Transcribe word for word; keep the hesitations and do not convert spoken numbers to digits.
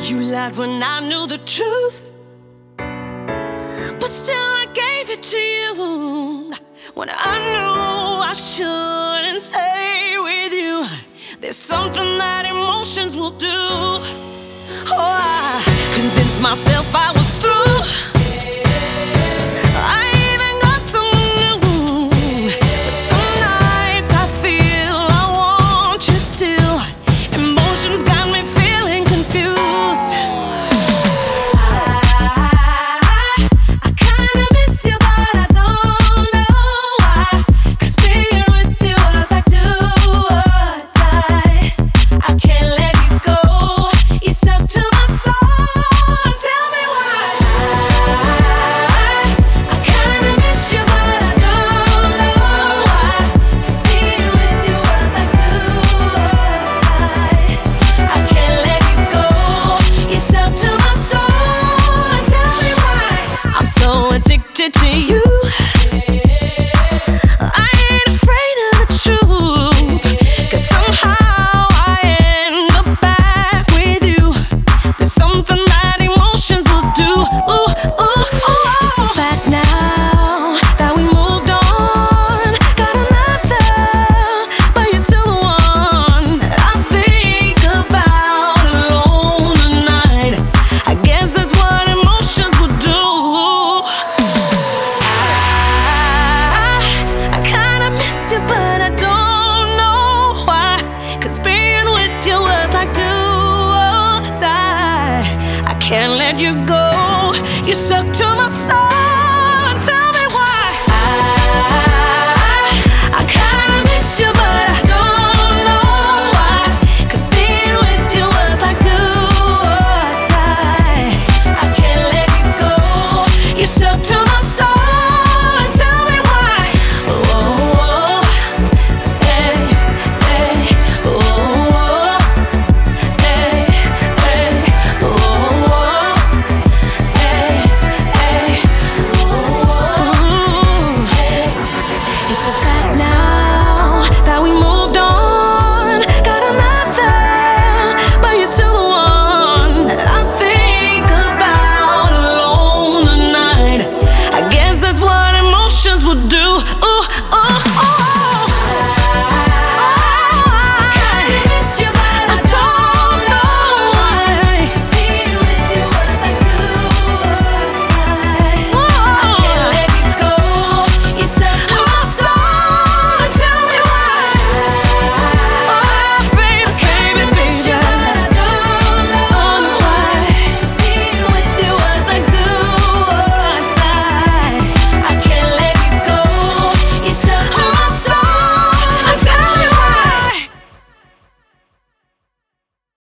You lied when I knew the truth, but still I gave it to you when I knew I shouldn't stay with you. There's something that emotions will do. Oh, I convinced myself I was through. To you, I ain't afraid of the truth, 'cause somehow I end up back with you. There's something that emotions will do. Ooh, ooh, ooh. It's a fact now that we moved on. Got another, but you're still the one that I think about alone at night. I guess that's what emotions will do. But I don't know why, 'cause being with you was like do or die. I can't let you go, you're stuck to